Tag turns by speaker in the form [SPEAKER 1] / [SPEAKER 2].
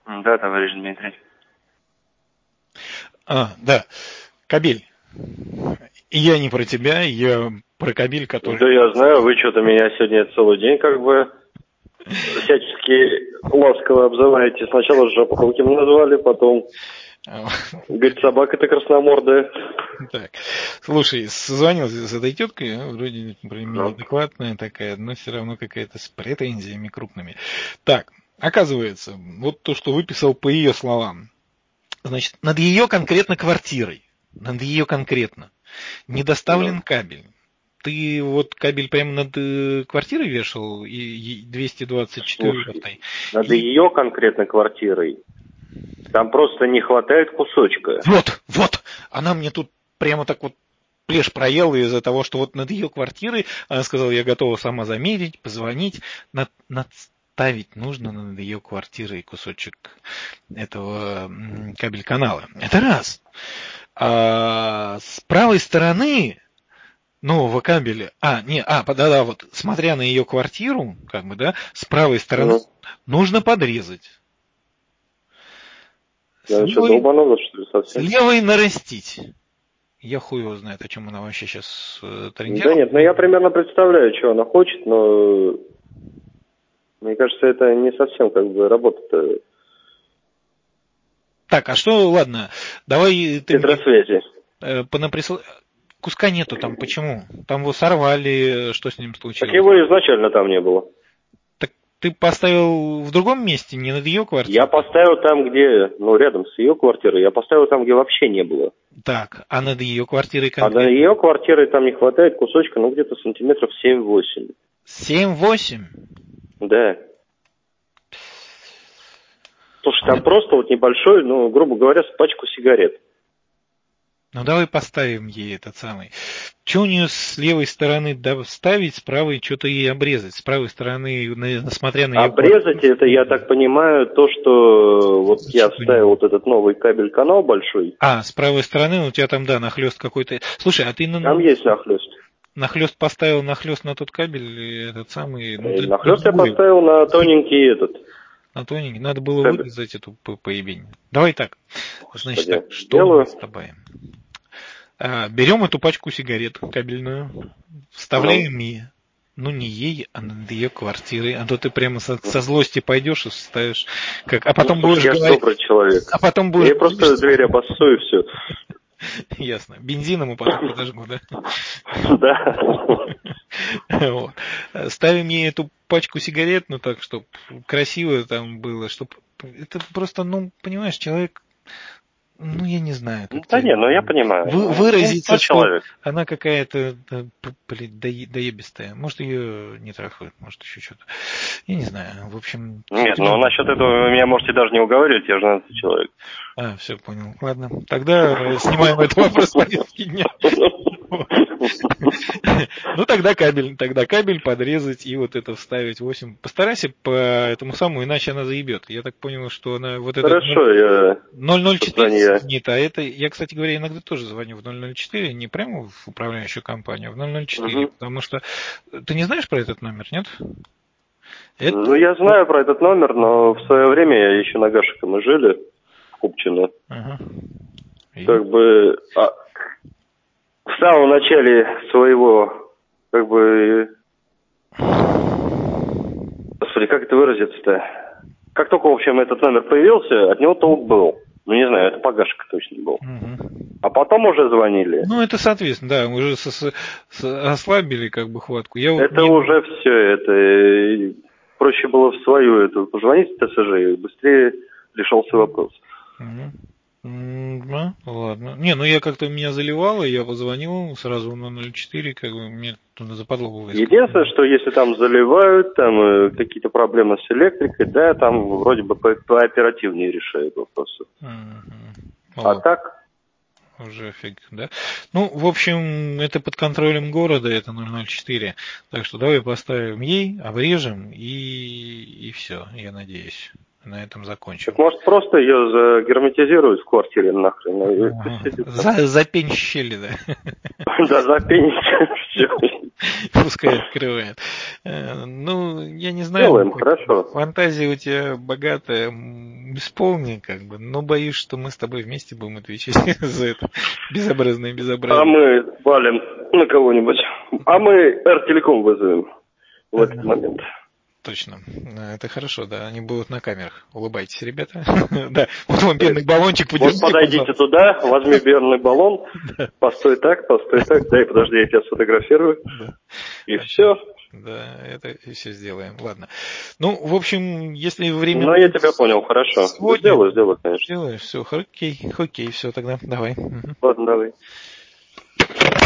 [SPEAKER 1] Да, товарищ Дмитрий.
[SPEAKER 2] Да. Кабель. И я не про тебя, я про кабель, который...
[SPEAKER 1] Да я знаю, вы что-то меня сегодня целый день как бы всячески ласково обзываете. Сначала жопохолким назвали, потом... Говорит, собака-то красномордая.
[SPEAKER 2] Так, слушай, созвонил с этой теткой, вроде неадекватная такая, но все равно какая-то с претензиями крупными. Так, оказывается, вот то, что выписал по ее словам. Значит, над ее конкретно квартирой, над ее конкретно, не доставлен кабель. Ты вот кабель прямо над квартирой вешал, и 224-й?
[SPEAKER 1] Над ее конкретно квартирой? Там просто не хватает кусочка.
[SPEAKER 2] Вот, она мне тут прямо так вот плешь проела из-за того, что вот над ее квартирой, она сказала, я готова сама замерить, позвонить, надставить нужно над ее квартирой кусочек этого кабель-канала. Это раз. А с правой стороны нового кабеля, вот, смотря на ее квартиру, как бы, да, с правой стороны нужно подрезать.
[SPEAKER 1] Что, долбанулась, что ли, совсем?
[SPEAKER 2] С левой нарастить. Я хуй его знает, о чем она вообще сейчас трендит.
[SPEAKER 1] Да нет, я примерно представляю, что она хочет, но мне кажется, это не совсем как бы работа-то.
[SPEAKER 2] Так, а что, ладно, давай ты
[SPEAKER 1] Петросвязи.
[SPEAKER 2] понаприсыл... Куска нету там, почему? Там его сорвали, что с ним случилось?
[SPEAKER 1] Так его изначально там не было.
[SPEAKER 2] Ты поставил в другом месте, не над ее квартирой?
[SPEAKER 1] Я поставил там, где, рядом с ее квартирой, я поставил там, где вообще не было.
[SPEAKER 2] Так, а над ее квартирой
[SPEAKER 1] конкретно? А над ее квартирой там не хватает кусочка, где-то сантиметров 7-8.
[SPEAKER 2] 7-8?
[SPEAKER 1] Да. Слушай, там просто вот небольшой, грубо говоря, с пачку сигарет.
[SPEAKER 2] Давай поставим ей этот самый. Что у нее с левой стороны ставить, с правой что-то ей обрезать? С правой стороны, смотря на ее...
[SPEAKER 1] Обрезать это, я так понимаю, то, что вот я вставил вот этот новый кабель-канал большой.
[SPEAKER 2] С правой стороны у тебя там, нахлест какой-то... Слушай, а ты...
[SPEAKER 1] Там есть нахлест.
[SPEAKER 2] Нахлест поставил на тот кабель, этот самый...
[SPEAKER 1] Нахлест я поставил на тоненький этот...
[SPEAKER 2] На тоненький. Надо было вырезать эту поебень. Давай так. Значит, так, что
[SPEAKER 1] делаю.
[SPEAKER 2] Мы с тобой? Берем эту пачку сигарет кабельную, вставляем ей, не ей, а над ее квартирой, а то ты прямо со злости пойдешь и вставишь, а потом будешь
[SPEAKER 1] говорить... Я добрый человек.
[SPEAKER 2] А потом будешь...
[SPEAKER 1] Я просто дверь обоссу и все.
[SPEAKER 2] Ясно. Бензином и потом подожгу, да?
[SPEAKER 1] Да.
[SPEAKER 2] Ставим ей эту пачку сигарет, так, чтобы красиво там было, чтобы... Это просто, понимаешь, человек... я не знаю.
[SPEAKER 1] Я понимаю.
[SPEAKER 2] Выразиться, что она какая-то, доебистая. Может, ее не трахают, может, еще что-то. Я не знаю. В общем...
[SPEAKER 1] Нет, насчет этого вы меня можете даже не уговаривать, я женатый человек.
[SPEAKER 2] Все, понял. Ладно. Тогда снимаем этот вопрос с повестки дня. Тогда кабель подрезать и вот это вставить 8. Постарайся по этому самому, иначе она заебет. Я так понял, что она вот это...
[SPEAKER 1] Хорошо, я...
[SPEAKER 2] 004 звонит, а это... Я, кстати говоря, иногда тоже звоню в 004, не прямо в управляющую компанию, а в 004, потому что... Ты не знаешь про этот номер, нет?
[SPEAKER 1] Я знаю про этот номер, но в свое время я еще на Гашика мы жили, в Купчино. Как бы... В самом начале своего, Господи, как это выразиться-то? Как только, в общем, этот номер появился, от него толк был. Не знаю, это по Гашику точно был. А потом уже звонили.
[SPEAKER 2] Это соответственно, да, уже ослабили хватку.
[SPEAKER 1] Уже все, это... Проще было в свою позвонить в ТСЖ и быстрее решался вопрос.
[SPEAKER 2] Ладно. Я как-то меня заливало, я позвонил сразу на 04, мне туда западло было.
[SPEAKER 1] Единственное, что если там заливают, там какие-то проблемы с электрикой, да, там вроде бы пооперативнее решают вопросы. А так?
[SPEAKER 2] Уже фиг, да? В общем, это под контролем города, это 004. Так что давай поставим ей, обрежем и все, я надеюсь. На этом закончим.
[SPEAKER 1] Так может просто ее загерметизируют в квартире нахрен?
[SPEAKER 2] Запень щели, да?
[SPEAKER 1] Да, запень все.
[SPEAKER 2] Пускай открывает. Я не знаю.
[SPEAKER 1] Делаем, хорошо.
[SPEAKER 2] Фантазия у тебя богатая. исполни, как бы. Но боюсь, что мы с тобой вместе будем отвечать за это безобразное безобразие.
[SPEAKER 1] А мы валим на кого-нибудь. А мы Артелеком вызовем в этот момент.
[SPEAKER 2] Точно. Это хорошо, да. Они будут на камерах. Улыбайтесь, ребята. Да, вот вам бедный баллончик подержите,
[SPEAKER 1] вот подойдите туда, возьми бедный баллон, постой так, дай, подожди, я тебя сфотографирую. И все.
[SPEAKER 2] Да, это все сделаем. Ладно. Ну, в общем, если время...
[SPEAKER 1] Ну, я тебя понял, хорошо. Сделаю, конечно.
[SPEAKER 2] Сделаешь, все, окей, все тогда, давай.
[SPEAKER 1] Ладно, давай.